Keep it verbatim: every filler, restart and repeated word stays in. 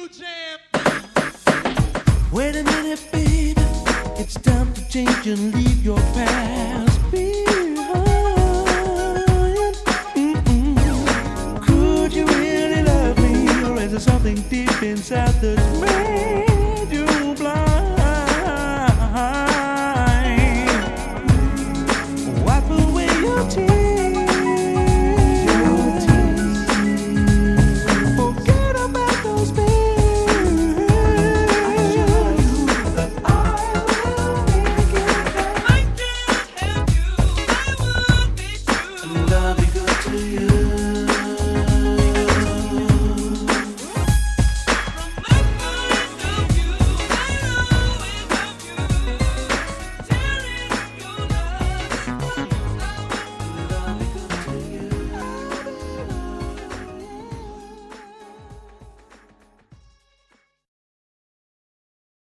Wait a minute, baby. It's time to change and leave your past behind. Mm-mm. Could you really love me, or is there something deep inside that's made?